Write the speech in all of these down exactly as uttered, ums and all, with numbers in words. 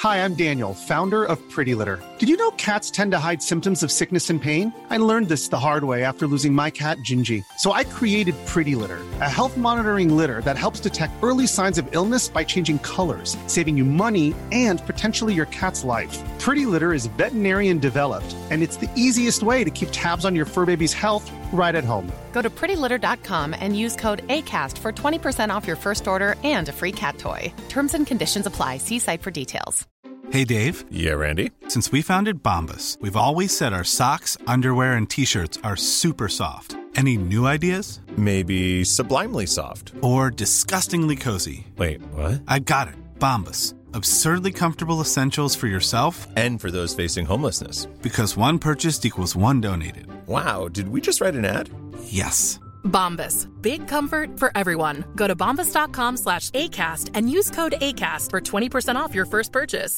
Hi, I'm Daniel, founder of Pretty Litter. Did you know cats tend to hide symptoms of sickness and pain? I learned this the hard way after losing my cat, Gingy. So I created Pretty Litter, a health monitoring litter that helps detect early signs of illness by changing colors, saving you money and potentially your cat's life. Pretty Litter is veterinarian developed, and it's the easiest way to keep tabs on your fur baby's health right at home. Go to pretty litter dot com and use code ACAST for twenty percent off your first order and a free cat toy. Terms and conditions apply. See site for details. Hey, Dave. Yeah, Randy. Since we founded Bombas, we've always said our socks, underwear, and T-shirts are super soft. Any new ideas? Maybe sublimely soft. Or disgustingly cozy. Wait, what? I got it. Bombas. Absurdly comfortable essentials for yourself and for those facing homelessness. Because one purchased equals one donated. Wow, did we just write an ad? Yes. Bombas. Big comfort for everyone. Go to bombas.com slash ACAST and use code ACAST for twenty percent off your first purchase.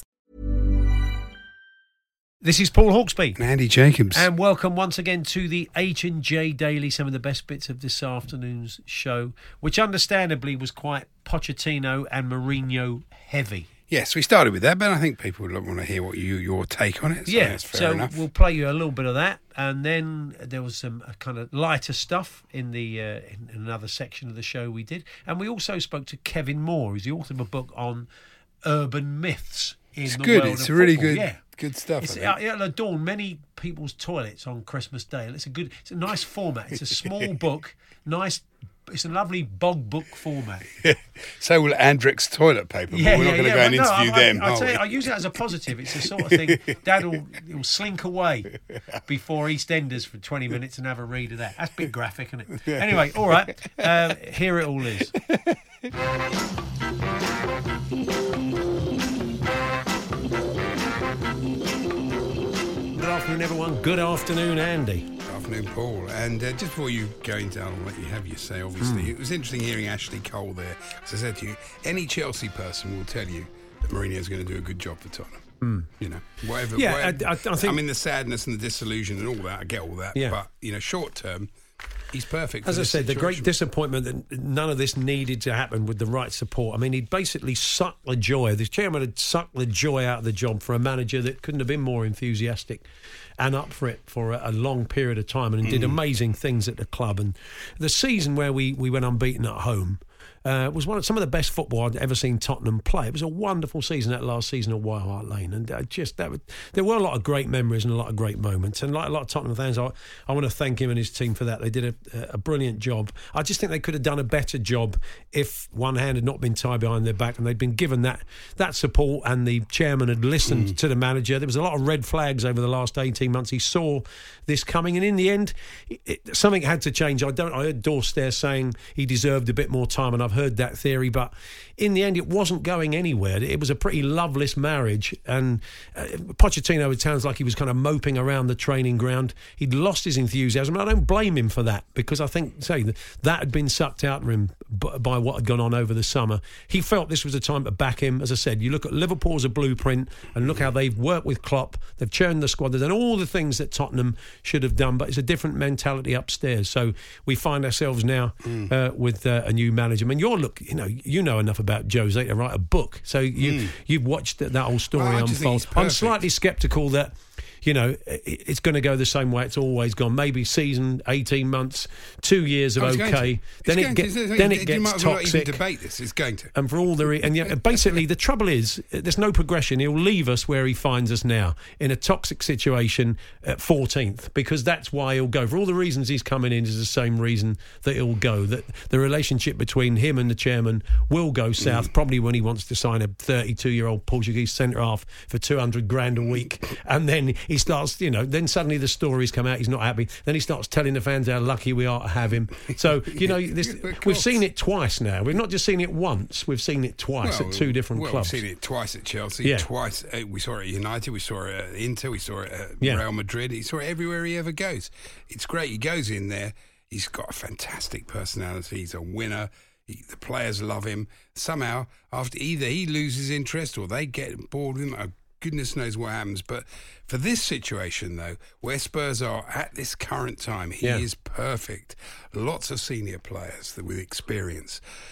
This is Paul Hawksby. And Andy Jacobs. And welcome once again to the H and J Daily, some of the best bits of this afternoon's show, which understandably was quite Pochettino and Mourinho heavy. Yes, we started with that, but I think people would want to hear what you your take on it. So yeah, that's fair so enough. We'll play you a little bit of that, and then there was some uh, kind of lighter stuff in the uh, in, in another section of the show we did, and we also spoke to Kevin Moore, who's the author of a book on urban myths in it's the good. world It's of really football. good. Yeah. Good stuff. It's, I think. it'll adorn many people's toilets on Christmas Day. It's a good. It's a nice format. It's a small book. Nice. It's a lovely bog book format. So will Andrex toilet paper. Yeah, but we're yeah, not going to yeah, go and no, interview I, them. I, I, are tell we? you, I use it as a positive. It's the sort of thing Dad will he'll slink away before EastEnders for twenty minutes and have a read of that. That's a bit graphic, isn't it? Anyway, all right. Uh, here it all is. Good afternoon, everyone. Good afternoon, Andy. Good afternoon, Paul. And uh, just before you go into I'll let you have your say, obviously, Mm. it was interesting hearing Ashley Cole there. As I said to you, any Chelsea person will tell you that Mourinho's going to do a good job for Tottenham. Mm. You know, whatever. Yeah, whatever. I, I, I think. I mean, the sadness and the disillusion and all that, I get all that. Yeah. But, you know, short term, he's perfect for As I this said, the great situation. disappointment that none of this needed to happen with the right support. I mean, he'd basically sucked the joy. The chairman had sucked the joy out of the job for a manager that couldn't have been more enthusiastic and up for it for a, a long period of time, and he did amazing things at the club. And the season where we, we went unbeaten at home uh, was one of some of the best football I'd ever seen Tottenham play. It was a wonderful season, that last season at White Hart Lane, and uh, just that would, there were a lot of great memories and a lot of great moments. And like a lot of Tottenham fans, I, I want to thank him and his team for that. They did a, a brilliant job. I just think they could have done a better job if one hand had not been tied behind their back and they'd been given that that support, and the chairman had listened mm. to the manager. There was a lot of red flags over the last eighteen months. He saw this coming, and in the end, it, something had to change. I don't. I heard Dorst there saying he deserved a bit more time, and I've heard that theory, but in the end, it wasn't going anywhere. It was a pretty loveless marriage, and uh, Pochettino, it sounds like he was kind of moping around the training ground. He'd lost his enthusiasm. I don't blame him for that, because I think, say, that had been sucked out of him by what had gone on over the summer. He felt this was a time to back him. As I said, you look at Liverpool as a blueprint, and look how they've worked with Klopp. They've churned the squad. They've done all the things that Tottenham should have done, but it's a different mentality upstairs. So we find ourselves now mm. uh, with uh, a new manager. I mean, you're look, you know, you know enough about Jose to write a book, so you mm. you've watched that, that whole story well, unfold. I'm slightly sceptical that, you know, it's going to go the same way it's always gone. Maybe season, eighteen months, two years of oh, okay, then it, get, to. then it gets you might toxic. Not even debate this. It's going to. And for all the re- and yeah, basically the trouble is there's no progression. He'll leave us where he finds us now, in a toxic situation at fourteenth, because that's why he'll go. For all the reasons he's coming in is the same reason that he'll go. That the relationship between him and the chairman will go south. Mm. Probably when he wants to sign a thirty-two-year-old Portuguese centre half for two hundred grand a week, and then he starts, you know, then suddenly the stories come out, he's not happy, then he starts telling the fans how lucky we are to have him. So, you know, this, we've seen it twice now. We've not just seen it once, we've seen it twice well, at two different well, clubs. We've seen it twice at Chelsea, yeah. twice, uh, we saw it at United, we saw it at Inter, we saw it at yeah. Real Madrid, he saw it everywhere he ever goes. It's great, he goes in there, he's got a fantastic personality, he's a winner, he, the players love him. Somehow, after either he loses interest or they get bored with him, goodness knows what happens. But for this situation, though, where Spurs are at this current time, he yeah. is perfect. Lots of senior players that with experience.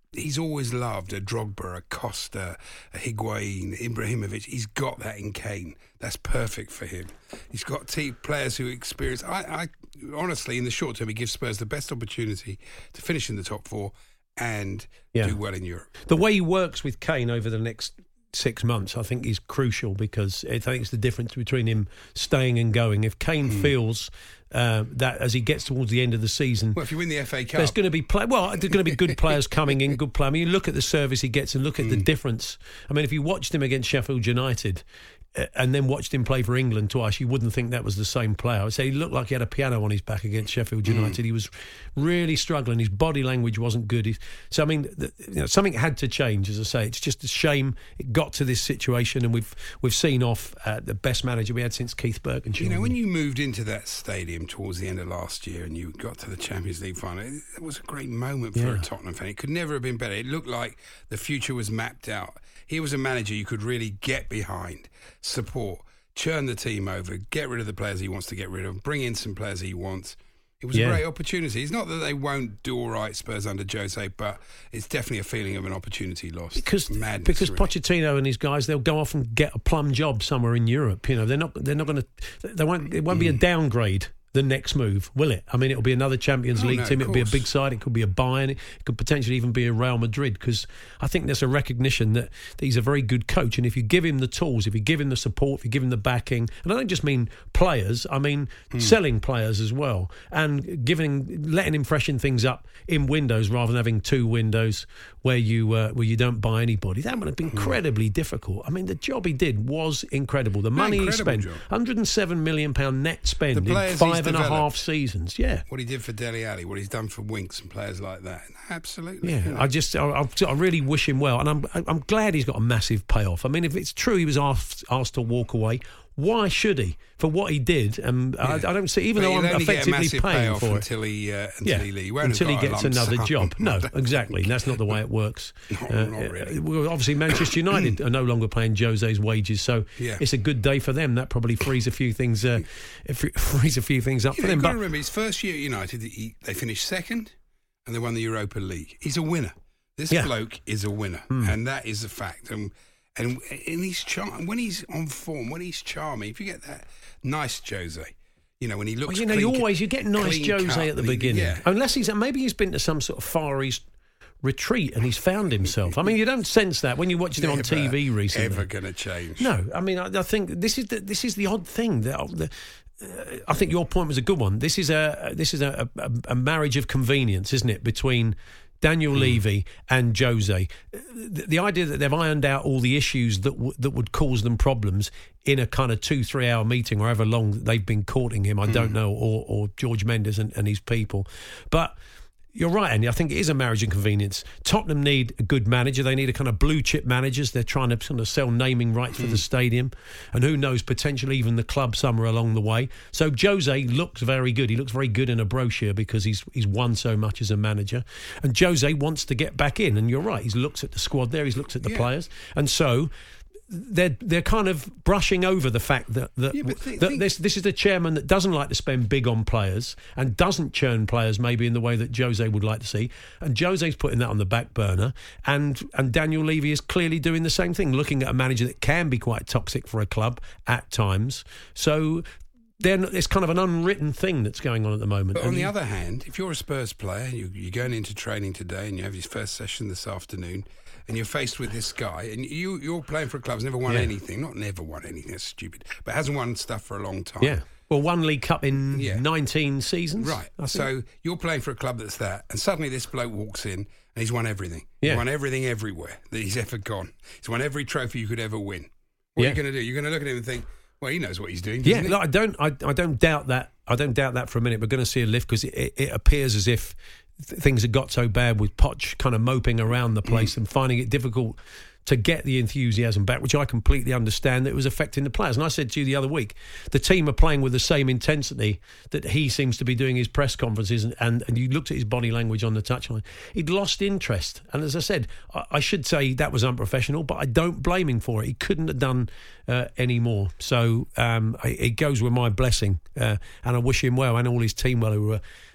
he's always loved a Drogba, a Costa, a Higuain, Ibrahimovic. He's got that in Kane. That's perfect for him. He's got team players who experience. I, I honestly, in the short term, he gives Spurs the best opportunity to finish in the top four and yeah. do well in Europe. The way he works with Kane over the next six months, I think, is crucial, because I think it's the difference between him staying and going. If Kane mm. feels uh, that as he gets towards the end of the season, well, if you win the F A Cup, there's going to be play. Well, there's going to be good players coming in, good players. I mean, you look at the service he gets and look at mm. the difference. I mean, if you watched him against Sheffield United and then watched him play for England twice, you wouldn't think that was the same player. I would say he looked like he had a piano on his back against Sheffield United. Mm. He was really struggling. His body language wasn't good. He, so, I mean, the, you know, something had to change, as I say. It's just a shame it got to this situation, and we've we've seen off uh, the best manager we had since Keith Birkinshaw. You know, when you moved into that stadium towards the end of last year and you got to the Champions League final, it, it was a great moment for yeah. a Tottenham fan. It could never have been better. It looked like the future was mapped out. He was a manager you could really get behind, support, churn the team over, get rid of the players he wants to get rid of, bring in some players he wants. It was yeah. a great opportunity. It's not that they won't do all right, Spurs, under Jose, but it's definitely a feeling of an opportunity lost. Because Madness, because really. Pochettino and his guys, they'll go off and get a plum job somewhere in Europe. You know, they're not they're not going to. They won't. It won't mm. be a downgrade. The next move, will it? I mean, it'll be another Champions oh, League no, team. It'll be a big side. It could be a Bayern. It could potentially even be a Real Madrid, because I think there's a recognition that, that he's a very good coach. And if you give him the tools, if you give him the support, if you give him the backing, and I don't just mean players, I mean mm. selling players as well, and giving, letting him freshen things up in windows rather than having two windows where you uh, where you don't buy anybody. That would have been incredibly mm. difficult. I mean, the job he did was incredible. The money he spent, job. one hundred seven million pounds net spend in five and a half seasons. Yeah, what he did for Dele Alli, what he's done for Winks and players like that, absolutely. Yeah, you know. I just, I, I really wish him well, and I'm, I'm glad he's got a massive payoff. I mean, if it's true he was asked, asked to walk away, why should he? For what he did, and um, yeah. I, I don't see. Even but though I'm effectively paying for it, until he, uh, until yeah, he, leave. He until he gets another sum. job. No, exactly. That's not the way it works. not, uh, not really. Well, obviously, Manchester United are no longer paying Jose's wages, so yeah. it's a good day for them. That probably frees a few things, uh, frees a few things up you for know, them. You've but got to remember, his first year at United, he, they finished second, and they won the Europa League. He's a winner. This yeah. bloke is a winner, mm. and that is a fact. And and and he's char- when he's on form, when he's charming. If you get that nice Jose, you know, when he looks. Well, you know, clean, you always you get nice Jose cut, at the beginning, yeah. unless he's maybe he's been to some sort of Far East retreat and he's found himself. I mean, you don't sense that when you watch him on T V recently. Ever going to change? No, I mean, I, I think this is the, this is the odd thing that. The, uh, I think your point was a good one. This is a this is a, a, a marriage of convenience, isn't it, between Daniel mm. Levy and Jose. The, the idea that they've ironed out all the issues that w- that would cause them problems in a kind of two, three hour meeting, or however long they've been courting him, I mm. don't know, or, or George Mendes and, and his people. But you're right, Andy. I think it is a marriage of convenience. Tottenham need a good manager. They need a kind of blue chip managers. They're trying to sort of sell naming rights mm. for the stadium, and who knows, potentially even the club somewhere along the way. So Jose looks very good. He looks very good in a brochure because he's he's won so much as a manager. And Jose wants to get back in. And you're right. He's looked at the squad there. He's looked at the yeah. players, and so. They're they're kind of brushing over the fact that that, yeah, th- that think- this this is a chairman that doesn't like to spend big on players and doesn't churn players maybe in the way that Jose would like to see, and Jose's putting that on the back burner, and and Daniel Levy is clearly doing the same thing, looking at a manager that can be quite toxic for a club at times. So then it's kind of an unwritten thing that's going on at the moment. But on and the you, other hand, if you're a Spurs player, you, you're going into training today and you have your first session this afternoon, and you're faced with this guy, and you, you're playing for a club that's never won yeah. anything, not never won anything, that's stupid, but hasn't won stuff for a long time. Yeah. Well, one League Cup in yeah. nineteen seasons. Right. So you're playing for a club that's that, and suddenly this bloke walks in and he's won everything. Yeah. He's won everything everywhere that he's ever gone. He's won every trophy you could ever win. What yeah. are you going to do? You're going to look at him and think, well, he knows what he's doing. Yeah, he? no, I don't. I, I don't doubt that. I don't doubt that for a minute. We're going to see a lift because it, it, it appears as if th- things have got so bad with Poch kind of moping around the place mm. and finding it difficult to get the enthusiasm back, which I completely understand that it was affecting the players. And I said to you the other week, the team are playing with the same intensity that he seems to be doing his press conferences, and, and, and you looked at his body language on the touchline. He'd lost interest. And as I said, I, I should say that was unprofessional, but I don't blame him for it. He couldn't have done uh, any more. So um, it goes with my blessing, uh, and I wish him well and all his team well who were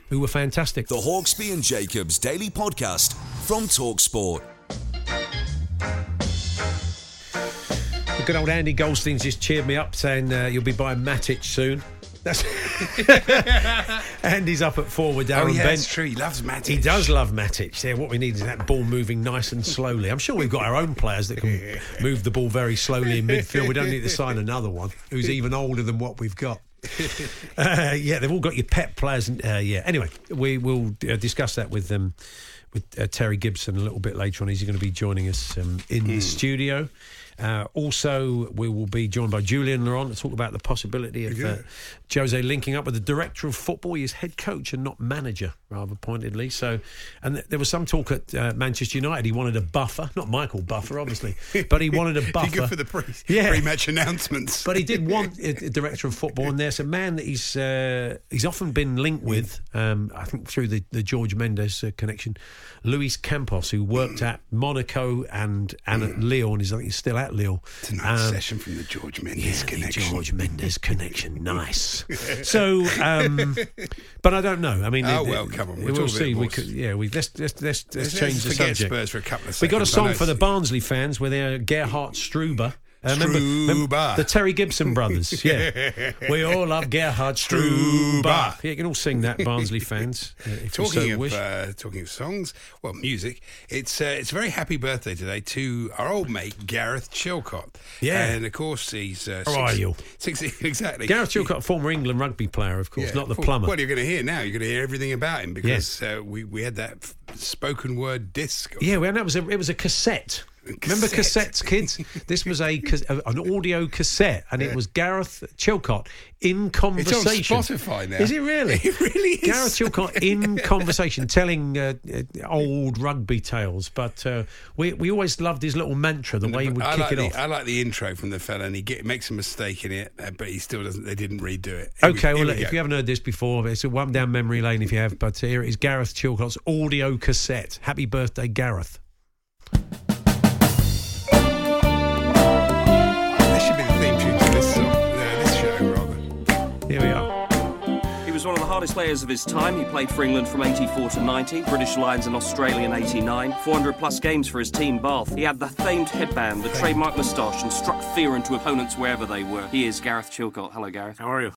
who were fantastic. The Hawksbee and Jacobs Daily Podcast from TalkSport. Good old Andy Goldstein's just cheered me up saying uh, you'll be buying Matic soon. That's Andy's up at forward. Darren Oh, yeah, Bent. that's true. He loves Matic. He does love Matic. Yeah, what we need is that ball moving nice and slowly. I'm sure we've got our own players that can move the ball very slowly in midfield. We don't need to sign another one who's even older than what we've got. Uh, yeah, they've all got your pet players. And, uh, yeah. Anyway, we will uh, discuss that with them. Um, with uh, Terry Gibson a little bit later on. He's going to be joining us um, in mm. the studio. Uh, also, we will be joined by Julian Laurent to talk about the possibility of uh, Jose linking up with the director of football. He is head coach and not manager, rather pointedly. So, and th- there was some talk at uh, Manchester United. He wanted a buffer, not Michael Buffer, obviously, but he wanted a buffer. Good for the pre- yeah. pre-match announcements. But he did want a, a director of football, and there's a man that he's uh, he's often been linked with. Um, I think through the, the George Mendes uh, connection, Luis Campos, who worked at Monaco and and at Lyon. He's I think he's still at Lyon. It's a nice um, session from the George Mendes yeah, connection. The George Mendes connection, nice. So, um, but I don't know. I mean, oh it, well, come on, we'll, we'll see. We We could, yeah, we let's let's let's, let's, let's change the forget subject. Spurs for a couple of seconds. We got a song for the Barnsley fans with uh, Gerhard Struber. Uh, remember, remember the Terry Gibson brothers? Yeah, we all love Gerhard Struber. Yeah, you can all sing that, Barnsley fans. Uh, if talking you so of wish. Uh, talking of songs, well, music. It's uh, it's a very happy birthday today to our old mate Gareth Chilcott. Yeah, and of course he's. Uh, How six, are you? Six, exactly. Gareth Chilcott, former England rugby player, of course, yeah, not the well, plumber. Well, you're going to hear now. You're going to hear everything about him because yes. uh, we we had that f- spoken word disc. Yeah, well, that was a, it was a cassette. Remember cassettes, kids? This was a an audio cassette, and yeah. it was Gareth Chilcott in conversation. It's on Spotify now. Is it really? It really is. Gareth Chilcott in conversation, telling uh, uh, old rugby tales. But uh, we we always loved his little mantra, the, the way he would I kick like it the, off. I like the intro from the fella, and he get, makes a mistake in it, uh, but he still doesn't. They didn't redo it. Here okay, we, well, we if go. you haven't heard this before, it's a one down memory lane if you have. But here it is, Gareth Chilcott's audio cassette. Happy birthday, Gareth. Here we are. He was one of the hardest players of his time. He played for England from eighty-four to ninety, British Lions and Australia in eighty-nine, four hundred plus games for his team Bath. He had the famed headband, the trademark moustache, and struck fear into opponents wherever they were. He is Gareth Chilcott. Hello, Gareth. How are you?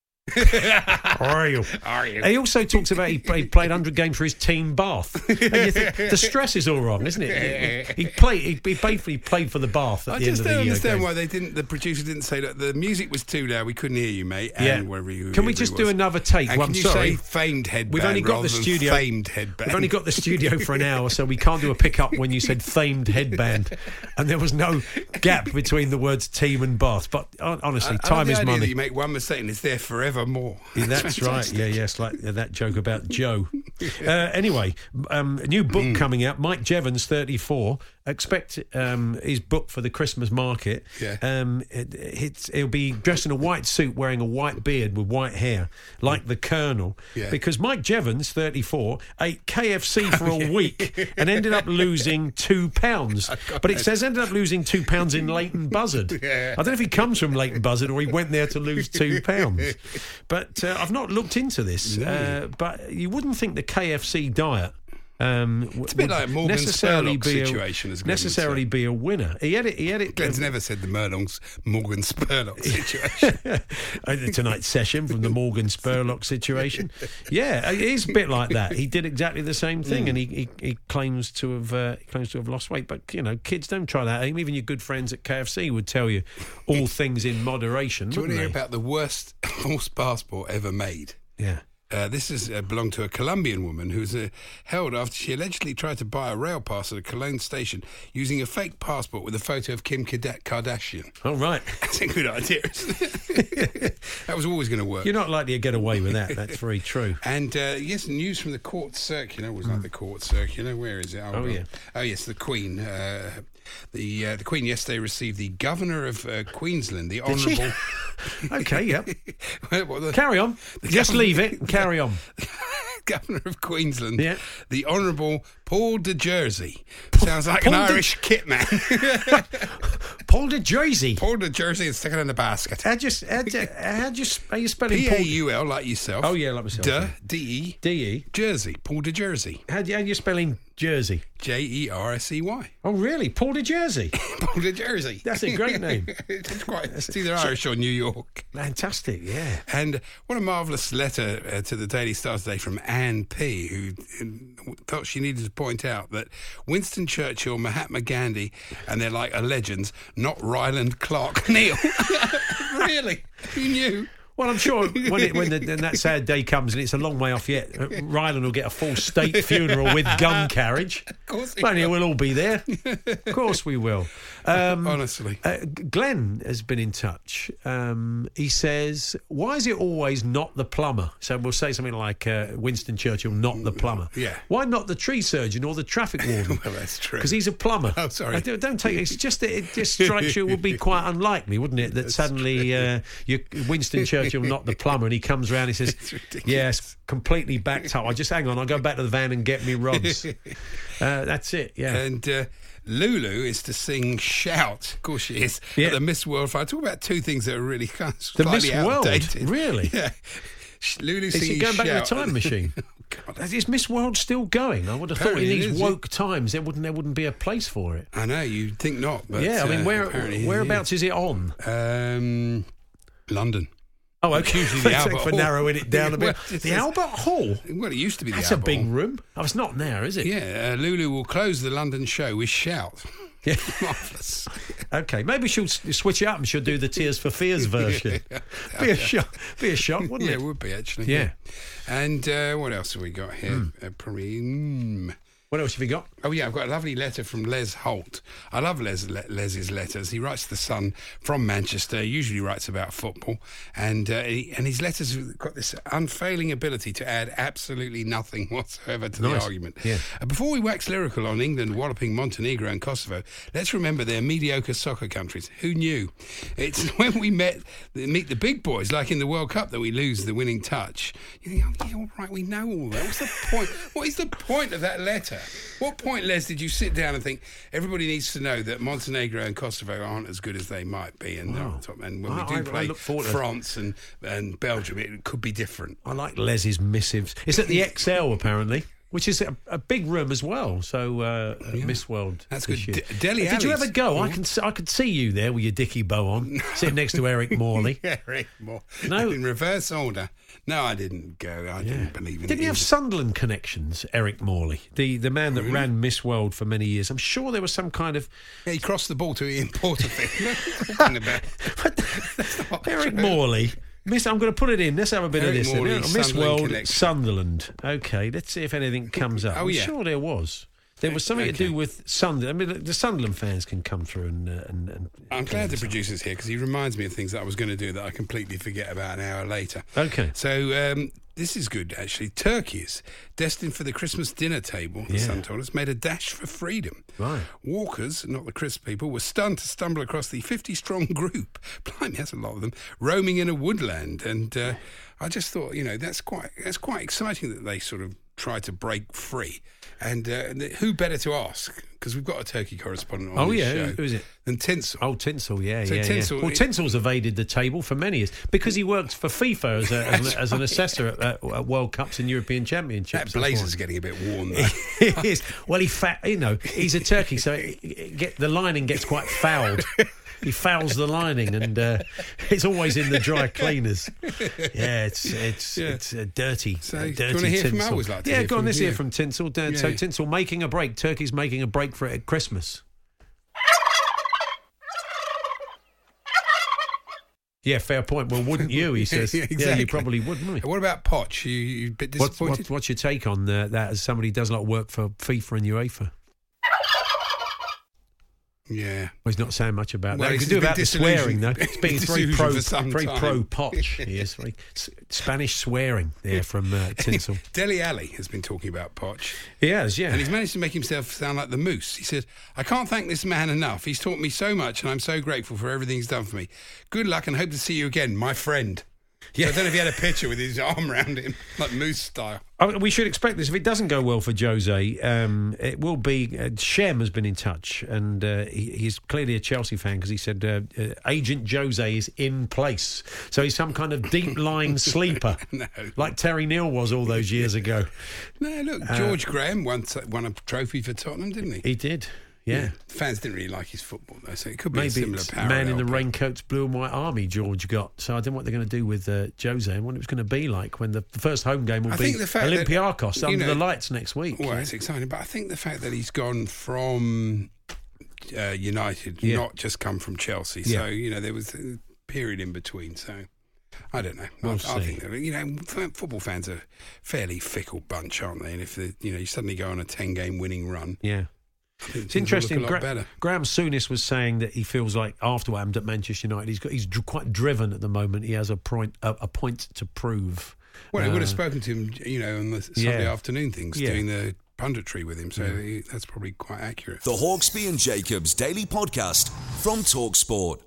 How are you? Are you? He also talks about he played, played one hundred games for his team Bath. And you think, the stress is all wrong, isn't it? He, he played. He, he basically played for the Bath at I the just end of the don't year. understand why they didn't. The producer didn't say that the music was too loud. We couldn't hear you, mate. And yeah. wherever you, can we just do another take? And well, can I'm you sorry. say famed headband? We've only got the studio. Famed headband. We've only got the studio for an hour, so we can't do a pickup when you said famed headband, and there was no gap between the words team and Bath. But honestly, I, time I is money. That you make one mistake and it's there forevermore. Yeah, that's right. Yeah, yes, like that joke about Joe. Uh, anyway, um, a new book mm. coming out. Mike Jevons, thirty-four. Expect um, his book for the Christmas market. Yeah. Um, it, it's, he'll be dressed in a white suit, wearing a white beard with white hair, like the Colonel. Yeah. Because Mike Jevons, thirty-four, ate K F C for a week and ended up losing two pounds. But it says ended up losing two pounds in Leighton Buzzard. Yeah. I don't know if he comes from Leighton Buzzard or he went there to lose two pounds. But uh, I've not looked into this. No. Uh, but you wouldn't think the K F C diet. Um, it's a bit like Morgan Spurlock situation, as Glenn necessarily be a winner. He had it. He had it. Glenn's um, never said the Murlong's Morgan Spurlock situation. Tonight's session from the Morgan Spurlock situation. Yeah, it is a bit like that. He did exactly the same thing, mm. and he, he, he claims to have uh, he claims to have lost weight. But you know, kids don't try that. Even your good friends at K F C would tell you all things in moderation. Do you want to hear they? about the worst false passport ever made? Yeah. Uh, this is uh, belonged to a Colombian woman who was uh, held after she allegedly tried to buy a rail pass at a Cologne station using a fake passport with a photo of Kim Kardashian. Oh, right. That's a good idea, isn't it? That was always going to work. You're not likely to get away with that. That's very true. And uh, yes, news from the court circular. It was mm. like the court circular. Where is it? Oh, oh yeah. Oh, yes, the Queen. Uh, the uh, the Queen yesterday received the Governor of uh, Queensland, the Honourable... Okay, yeah. well, the, carry on. Just governor... leave it and carry on. Governor of Queensland, yeah. the Honourable Paul de Jersey. Sounds like Paul an Irish de... kit man. Paul de Jersey. Paul de Jersey and stick it in the basket. How do you, how do you, how do you, how you spelling P Paul? A U L, like yourself. Oh, yeah, like myself. De, yeah. D E. D E. Jersey. Paul de Jersey. How do you, how do you spelling Jersey? J E R S E Y. Oh, really? Paul de Jersey? Paul de Jersey. That's a great name. It's quite. It's either Irish or New York. Fantastic, yeah. And what a marvellous letter uh, to the Daily Star today from Anne P., who uh, felt she needed to point out that Winston Churchill, Mahatma Gandhi, and they're like a legends, not Ryland Clark Neil. Really? Who knew? Well, I'm sure when, it, when, the, when that sad day comes, and it's a long way off yet, uh, Ryland will get a full state funeral with gun carriage. Of course he But will. we'll all be there. Of course we will. Um, Honestly. Uh, Glenn has been in touch. Um, he says, why is it always not the plumber? So we'll say something like uh, Winston Churchill, not the plumber. Yeah. Why not the tree surgeon or the traffic warden? Well, that's true. Because he's a plumber. Oh, sorry. I don't, don't take it. It's just that it just strikes you it would be quite unlikely, wouldn't it, that That's suddenly uh, you Winston Churchill, not the plumber, and he comes round and he says, yes, completely backed up. I just hang on, I'll go back to the van and get me rods. uh, that's it, yeah. And uh, Lulu is to sing Shout. Of course she is. Yeah. At the Miss World Fight. Talk about two things that are really kind of The slightly Miss World? outdated. Really? Yeah. Lulu Is singing he going Shout. back in the time machine? Oh, God. Is Miss World still going? I would have thought in Apparently it these is, yeah. woke times there wouldn't there wouldn't be a place for it. I know, you'd think not. But, yeah, I mean, uh, where apparently it whereabouts is it on? is. Um, London. Oh, okay. Usually the For- Albert for Hall. narrowing it down a bit. Well, it the is- Albert Hall? Well, it used to be the That's a Albert big Hall. room. Oh, it's not now, is it? Yeah, uh, Lulu will close the London show with Shout. Yeah. Marvellous. Okay, maybe she'll s- switch it up and she'll do the Tears for Fears version. Be a shock, be a shock, wouldn't Yeah, it? it would be, actually. Yeah. And uh, what else have we got here? Mm. Uh, probably... Mm. What else have you got? Oh, yeah, I've got a lovely letter from Les Holt. I love Les, Le- Les's letters. He writes to The Sun from Manchester, usually writes about football, and uh, he, and his letters have got this unfailing ability to add absolutely nothing whatsoever to Nice. the argument. Yeah. Uh, before we wax lyrical on England walloping Montenegro and Kosovo, let's remember they're mediocre soccer countries. Who knew? It's when we met meet the big boys, like in the World Cup, that we lose the winning touch. You think, oh, yeah, all right, we know all that. What's the point? What is the point of that letter? What point, Les, did you sit down and think everybody needs to know that Montenegro and Kosovo aren't as good as they might be? And, Wow. uh, and when I- we do I- I play look forward to- France and, and Belgium, it could be different. I like Les's missives. It's at the X L, apparently, which is a, a big room as well. So, uh, uh, Miss World. That's this good. year. D- Dele Uh, Did you Alli's- ever go? I Oh. can s- I could see you there with your dicky bow on, sitting next to Eric Morley. Eric Moore. No. In reverse order. No, I didn't go. I didn't believe in Didn't it. he have Sunderland connections, Eric Morley, the the man that Really? ran Miss World for many years? I'm sure there was some kind of Yeah, he crossed the ball to Ian Porterfield. Talking about. Eric Morley. Miss, I'm going to put it in. Let's have a bit Eric of this. then. Morley, Miss Sunderland World, connection. Sunderland. Okay, let's see if anything comes up. Oh, I'm yeah. sure there was. There was something to Okay. do with Sunderland. I mean, the Sunderland fans can come through and... Uh, and, and I'm glad the producer's here because he reminds me of things that I was going to do that I completely forget about an hour later. Okay. So um, this is good, actually. Turkeys, destined for the Christmas dinner table, the Yeah. Sun told us, made a dash for freedom. Right. Walkers, not the crisp people, were stunned to stumble across the fifty-strong group. Blimey, that's a lot of them, roaming in a woodland. And uh, I just thought, you know, that's quite that's quite exciting that they sort of try to break free. And uh, who better to ask? Because we've got a turkey correspondent on Oh, this yeah. show. Who- who is it? Than Tinsel. Oh, Tinsel, yeah, So yeah, Tinsel- yeah. Well, Tinsel's evaded the table for many years because he worked for FIFA as, a, as, an, as an assessor at, at, at World Cups and European Championships. That blazer's before. getting a bit worn, though. It is. Well, he fa- you know, he's a turkey, so it, it get, the lining gets quite fouled. He fouls the lining, and uh, it's always in the dry cleaners. Yeah, it's it's Yeah. it's a dirty, So, a do you dirty wanna hear from- I Tinsel. always like to yeah, hear go on. from Let's you. hear from Tinsel. Uh, So Yeah. Tinsel making a break. Turkey's making a break for it at Christmas. Yeah, fair point. Well, wouldn't you? He says. Yeah, Yeah, exactly. you probably would, wouldn't you? What about Poch? You, you a bit What's, disappointed? what, what's your take on uh, that as somebody who does not work for FIFA and UEFA? Yeah. Well, he's not saying much about Well, that. He he's can do been about the swearing, though. disillusioned- It's being very disillusioned pro, for some very time. pro Poch. He is. Very, S- Spanish swearing there from uh, Tinsel. Dele Alli has been talking about Poch. He has, yeah. And he's managed to make himself sound like the moose. He said, I can't thank this man enough. He's taught me so much and I'm so grateful for everything he's done for me. Good luck and hope to see you again, my friend. Yeah. So I don't know if he had a picture with his arm around him, like Moose style. I mean, we should expect this. If it doesn't go well for Jose, um, it will be... Uh, Shem has been in touch, and uh, he, he's clearly a Chelsea fan because he said uh, uh, Agent Jose is in place. So he's some kind of deep-lying sleeper, no. like Terry Neal was all those years ago. No, look, George uh, Graham won, won a trophy for Tottenham, didn't he? He did. Yeah. yeah. Fans didn't really like his football, though, so it could be Maybe a similar it's parallel. Man in the Raincoats, Blue and White Army George got. So I don't know what they're going to do with uh, Jose and what it was going to be like when the, the first home game will I be think the fact Olympiacos that, under know, the lights next week. Well, yeah. It's exciting, but I think the fact that he's gone from uh, United, yeah. not just come from Chelsea. Yeah. So, you know, there was a period in between, so... I don't know. We'll I, see. I think that, you know, football fans are a fairly fickle bunch, aren't they? And if the, you know you suddenly go on a ten-game winning run, yeah, it's interesting. Gra- Graham Souness was saying that he feels like after what happened at Manchester United, he's got he's dr- quite driven at the moment. He has a point a, a point to prove. Well, I uh, would have spoken to him, you know, on the Sunday yeah. afternoon things, yeah. doing the punditry with him. So yeah. he, that's probably quite accurate. The Hawksbee and Jacobs Daily Podcast from TalkSport.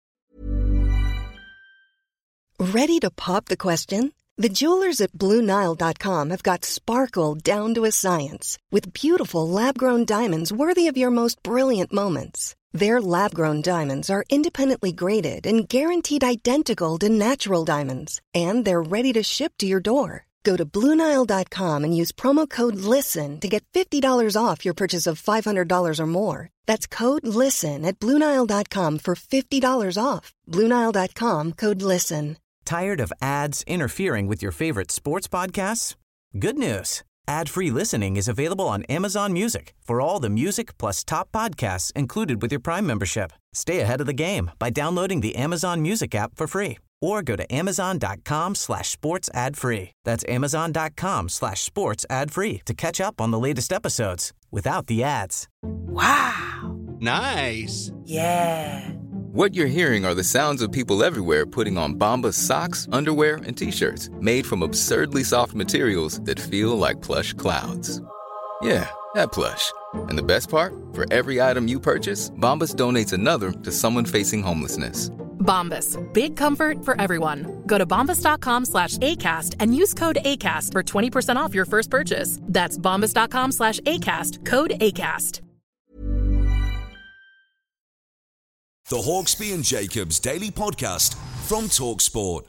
Ready to pop the question? The jewelers at Blue Nile dot com have got sparkle down to a science with beautiful lab-grown diamonds worthy of your most brilliant moments. Their lab-grown diamonds are independently graded and guaranteed identical to natural diamonds, and they're ready to ship to your door. Go to Blue Nile dot com and use promo code LISTEN to get fifty dollars off your purchase of five hundred dollars or more. That's code LISTEN at Blue Nile dot com for fifty dollars off. Blue Nile dot com, code LISTEN. Tired of ads interfering with your favorite sports podcasts? Good news. Ad-free listening is available on Amazon Music for all the music plus top podcasts included with your Prime membership. Stay ahead of the game by downloading the Amazon Music app for free or go to amazon.com slash sports ad free. That's amazon.com slash sports ad free to catch up on the latest episodes without the ads. Wow. Nice. Yeah. What you're hearing are the sounds of people everywhere putting on Bombas socks, underwear, and T-shirts made from absurdly soft materials that feel like plush clouds. Yeah, that plush. And the best part? For every item you purchase, Bombas donates another to someone facing homelessness. Bombas. Big comfort for everyone. Go to bombas.com slash ACAST and use code ACAST for twenty percent off your first purchase. That's bombas.com slash ACAST. Code ACAST. The Hawksbee and Jacobs Daily Podcast from TalkSport.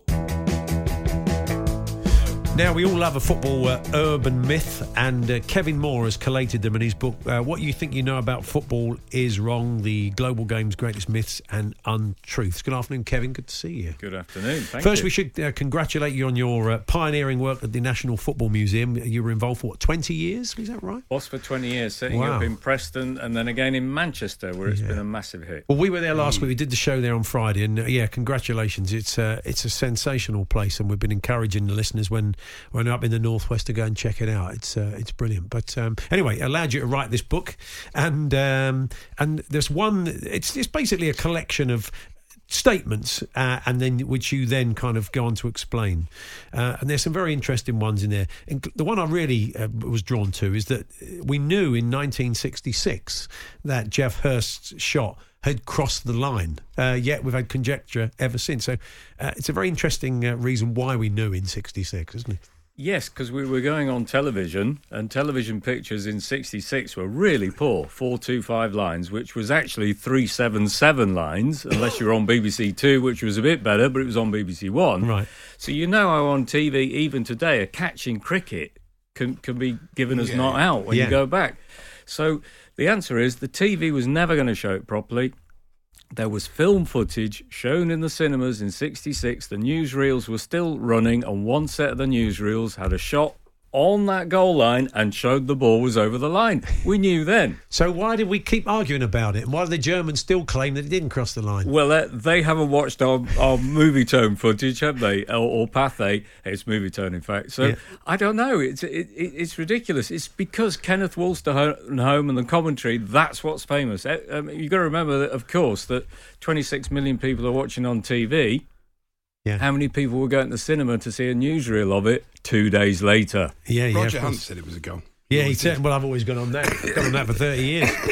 Now, we all love a football uh, urban myth, and uh, Kevin Moore has collated them in his book, uh, What You Think You Know About Football Is Wrong, The Global Game's Greatest Myths and Untruths. Good afternoon, Kevin. Good to see you. Good afternoon. Thank First, you. we should uh, congratulate you on your uh, pioneering work at the National Football Museum. You were involved for, what, twenty years? Is that right? Was for twenty years, setting wow. up in Preston and then again in Manchester, where it's yeah. been a massive hit. Well, we were there last mm. week. We did the show there on Friday, and uh, yeah, congratulations. It's uh, it's a sensational place, and we've been encouraging the listeners when when they're up in the Northwest to go and check it out. It's uh, it's brilliant. But um, anyway, it allowed you to write this book, and um, and there's one. It's it's basically a collection of statements, uh, and then which you then kind of go on to explain. Uh, and there's some very interesting ones in there. And the one I really uh, was drawn to is that we knew in nineteen sixty-six that Geoff Hurst's shot had crossed the line, uh, yet we've had conjecture ever since. So uh, it's a very interesting uh, reason why we knew in sixty-six, isn't it? Yes, because we were going on television, and television pictures in sixty-six were really poor, four two five lines, which was actually three seven seven lines, unless you're on B B C Two, which was a bit better, but it was on B B C One. Right. So you know how on T V, even today, a catch in cricket can, can be given as yeah. not out when yeah. you go back. So the answer is the T V was never going to show it properly. There was film footage shown in the cinemas in sixty-six. The newsreels were still running, and one set of the newsreels had a shot on that goal line and showed the ball was over the line. We knew then. So why did we keep arguing about it? And why do the Germans still claim that it didn't cross the line? Well, uh, they haven't watched our, our movie tone footage, have they? Or, or Pathé. It's movie tone, in fact. So yeah. I don't know. It's it, it, it's ridiculous. It's because Kenneth Wolstenholme and the commentary, that's what's famous. Um, you've got to remember, that, of course, that twenty-six million people are watching on T V. Yeah. How many people were going to the cinema to see a newsreel of it two days later? Yeah, yeah. Roger Hunt said it was a goal. Yeah, he said, well, I've always gone on that. I've gone on that for thirty years.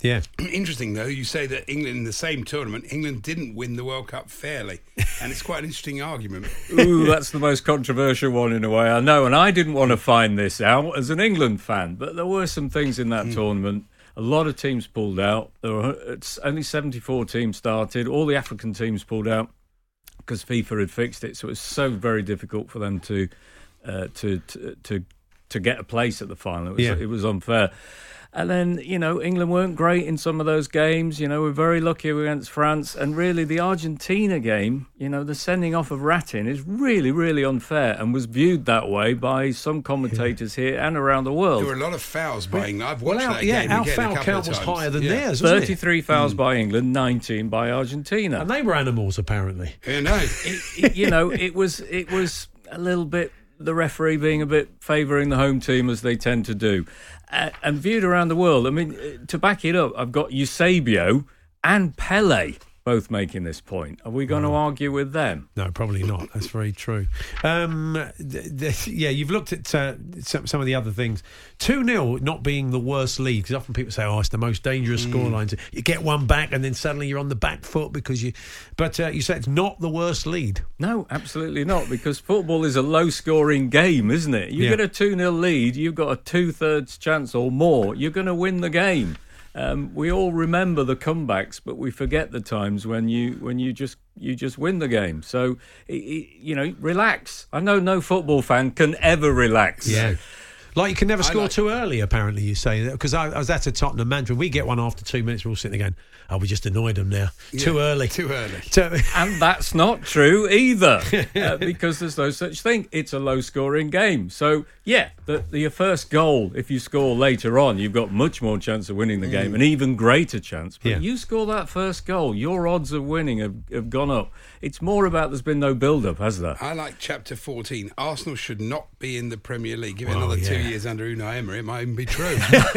Yeah. Interesting, though, you say that England, in the same tournament, England didn't win the World Cup fairly. And it's quite an interesting argument. Ooh, that's the most controversial one in a way, I know. And I didn't want to find this out as an England fan, but there were some things in that mm. tournament. A lot of teams pulled out. There were it's only seventy-four teams started. All the African teams pulled out because FIFA had fixed it. So it was so very difficult for them to uh, to, to to to get a place at the final. It was, yeah. it was unfair. And then, you know, England weren't great in some of those games. You know, we're very lucky against France. And really, the Argentina game, you know, the sending off of Ratin is really, really unfair and was viewed that way by some commentators yeah. here and around the world. There were a lot of fouls by England. I've watched well, our, that yeah, game our again foul a couple count of was times. higher than yeah. theirs, wasn't thirty-three it? fouls mm. by England, nineteen by Argentina. And they were animals, apparently. Yeah, no. it, it, you know, it was it was a little bit, the referee being a bit favouring the home team, as they tend to do. Uh, and viewed around the world, I mean, to back it up, I've got Eusebio and Pele both making this point. Are we going oh. to argue with them? No, probably not. That's very true. Um, th- th- yeah, you've looked at uh, some, some of the other things. two nil not being the worst lead, because often people say, oh, it's the most dangerous mm. scorelines. You get one back and then suddenly you're on the back foot because you... But uh, you say it's not the worst lead. No, absolutely not, because football is a low-scoring game, isn't it? You yeah. get a two nil lead, you've got a two-thirds chance or more, you're going to win the game. Um, we all remember the comebacks, but we forget the times when you when you just you just win the game. So it, it, you know, relax. I know no football fan can ever relax. Yeah. Like you can never score like- too early, apparently, you say. Because I, I was at a Tottenham Manchester. We get one after two minutes, we're all sitting there going, oh, we just annoyed them now. Yeah, too early. Too early. Too- And that's not true either, uh, because there's no such thing. It's a low-scoring game. So, yeah, the, the, your first goal, if you score later on, you've got much more chance of winning the game, mm. an even greater chance. But yeah. you score that first goal, your odds of winning have, have gone up. It's more about there's been no build-up, has there? I like chapter fourteen. Arsenal should not be in the Premier League. Give it Oh, another yeah. two years under Unai Emery, it might even be true.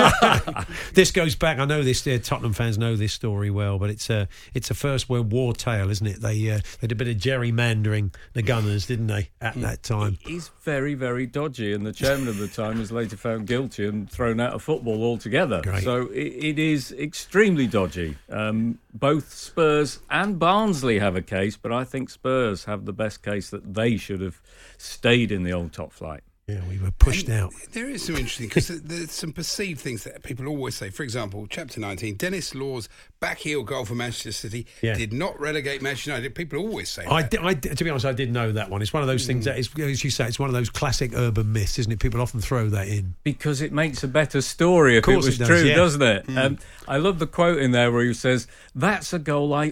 This goes back. I know this. Uh, Tottenham fans know this story well, but it's a it's a First World War tale, isn't it? They uh, they did a bit of gerrymandering, the Gunners, didn't they? At that time, he's very, very dodgy, and the chairman of the time was later found guilty and thrown out of football altogether. Great. So it, it is extremely dodgy. Um, both Spurs and Barnsley have a case, but I think Spurs have the best case that they should have stayed in the old top flight. Yeah, we were pushed And out. There is some interesting, because there's some perceived things that people always say. For example, chapter nineteen, Dennis Law's backheel goal for Manchester City Yeah. did not relegate Manchester United. People always say I, that. di- I di- to be honest, I did know that one. It's one of those things that is, as you say, it's one of those classic urban myths, isn't it? People often throw that in. Because it makes a better story if Of it course was it does, true, yeah. doesn't it? Mm. Um, I love the quote in there where he says, "That's a goal I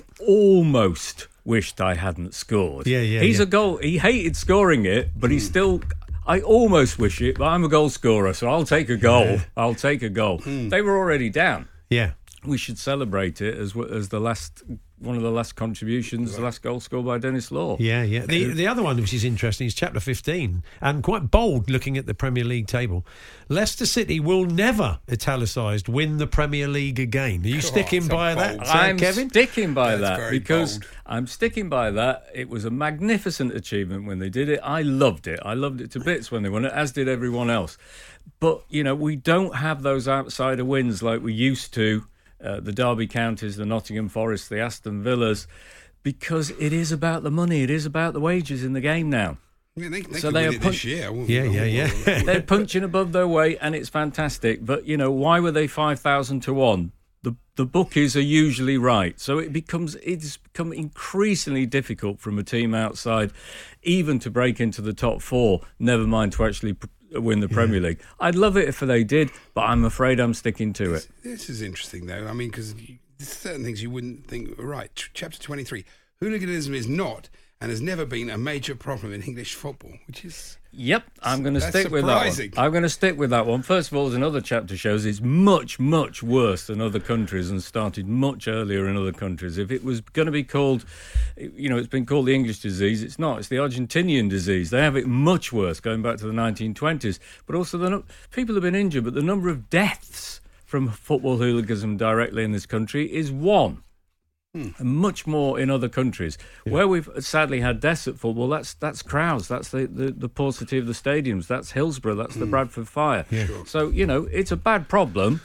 almost wished I hadn't scored." Yeah, yeah, He's yeah. a goal. He hated scoring it, but he still... I almost wish it, but I'm a goal scorer, so I'll take a goal. Yeah. I'll take a goal. Mm. They were already down. Yeah. We should celebrate it as w- as the last one of the last contributions, the last goal scored by Dennis Law. Yeah, yeah. The the other one, which is interesting, is chapter fifteen, and quite bold looking at the Premier League table. Leicester City will never, italicised, win the Premier League again. Are you Oh, sticking that's a by bold- that, uh, I'm Kevin? sticking by That's that very because bold. I'm sticking by that. It was a magnificent achievement when they did it. I loved it. I loved it to bits when they won it, as did everyone else. But, you know, we don't have those outsider wins like we used to. Uh, the Derby Counties, the Nottingham Forest, the Aston Villas, because it is about the money. It is about the wages in the game now. Yeah, they, they So could they win are it pun- this year. wouldn't Yeah, they? yeah, yeah. They're punching above their weight, and it's fantastic. But, you know, why were they five thousand to one? The the bookies are usually right. So it becomes it's become increasingly difficult from a team outside even to break into the top four, never mind to actually pr- win the Premier League. I'd love it if they did, but I'm afraid I'm sticking to it. This is interesting, though. I mean, because there's certain things you wouldn't think. Right, ch- chapter twenty-three. Hooliganism is not and has never been a major problem in English football, which is... Yep, I'm going to That's stick with that one. surprising. I'm going to stick with that one. First of all, as another chapter shows, it's much, much worse than other countries and started much earlier in other countries. If it was going to be called, you know, it's been called the English disease, it's not. It's the Argentinian disease. They have it much worse, going back to the nineteen twenties. But also, the no- people have been injured, but the number of deaths from football hooliganism directly in this country is one. Hmm. And much more in other countries. Yeah. Where we've sadly had deaths at football, that's that's crowds, that's the, the, the paucity of the stadiums, that's Hillsborough, that's the Bradford Fire. Yeah. So, you know, it's a bad problem,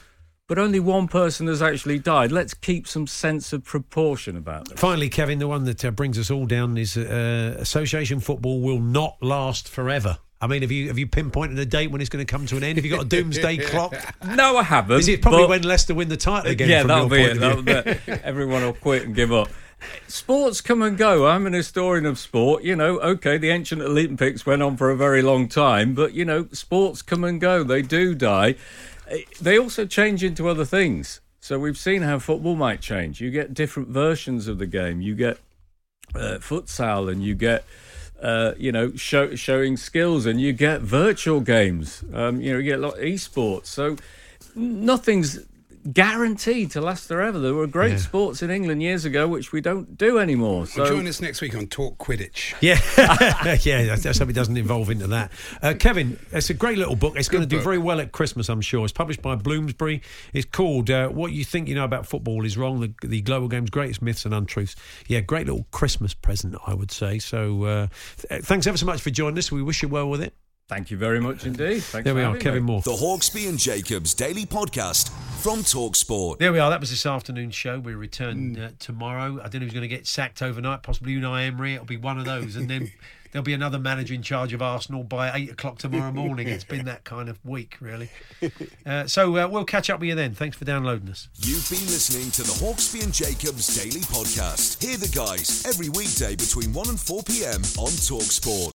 but only one person has actually died. Let's keep some sense of proportion about this. Finally, Kevin, the one that uh, brings us all down is uh, association football will not last forever. I mean, have you have you pinpointed a date when it's going to come to an end? Have you got a doomsday clock? No, I haven't. Is it probably when Leicester win the title again? Yeah, from that'll your be point it. of That'll view? be, everyone will quit and give up. Sports come and go. I'm an historian of sport. You know, okay, the ancient Olympics went on for a very long time, but, you know, sports come and go. They do die. They also change into other things. So we've seen how football might change. You get different versions of the game. You get uh, futsal and you get... Uh, you know, show, showing skills, and you get virtual games. Um, you know, you get a lot of esports. So nothing's guaranteed to last forever. There were great yeah. sports in England years ago, which we don't do anymore. So well, join us next week on Talk Quidditch. Yeah, yeah. Let's hope it doesn't evolve into that. Uh, Kevin, it's a great little book. It's going to do book. very well at Christmas, I'm sure. It's published by Bloomsbury. It's called uh, "What You Think You Know About Football Is Wrong: The, the Global Game's Greatest Myths and Untruths." Yeah, great little Christmas present, I would say. So, uh, th- thanks ever so much for joining us. We wish you well with it. Thank you very much indeed. Thanks there we for are, Kevin me. Moore. The Hawksby and Jacobs Daily Podcast from TalkSport. There we are. That was this afternoon's show. We return mm. uh, tomorrow. I don't know who's going to get sacked overnight. Possibly Unai Emery. It'll be one of those. And then there'll be another manager in charge of Arsenal by eight o'clock tomorrow morning. It's been that kind of week, really. Uh, so uh, we'll catch up with you then. Thanks for downloading us. You've been listening to the Hawksby and Jacobs Daily Podcast. Hear the guys every weekday between one and four p.m. on TalkSport.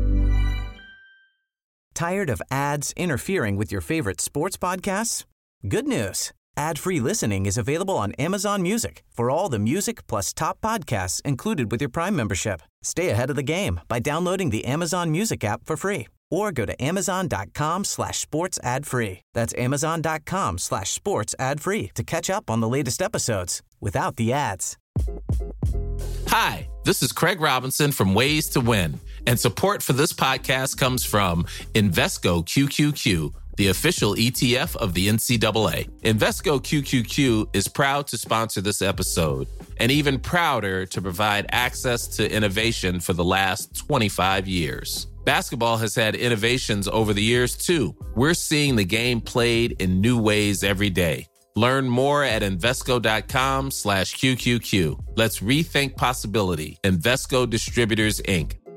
Tired of ads interfering with your favorite sports podcasts? Good news. Ad-free listening is available on Amazon Music for all the music plus top podcasts included with your Prime membership. Stay ahead of the game by downloading the Amazon Music app for free or go to amazon.com slash sports ad free. That's amazon.com slash sports ad free to catch up on the latest episodes without the ads. Hi, this is Craig Robinson from Ways to Win, and support for this podcast comes from Invesco Q Q Q, the official E T F of the N C double A. Invesco Q Q Q is proud to sponsor this episode, and even prouder to provide access to innovation for the last twenty-five years. Basketball has had innovations over the years, too. We're seeing the game played in new ways every day. Learn more at Invesco.com slash QQQ. Let's rethink possibility. Invesco Distributors, Incorporated.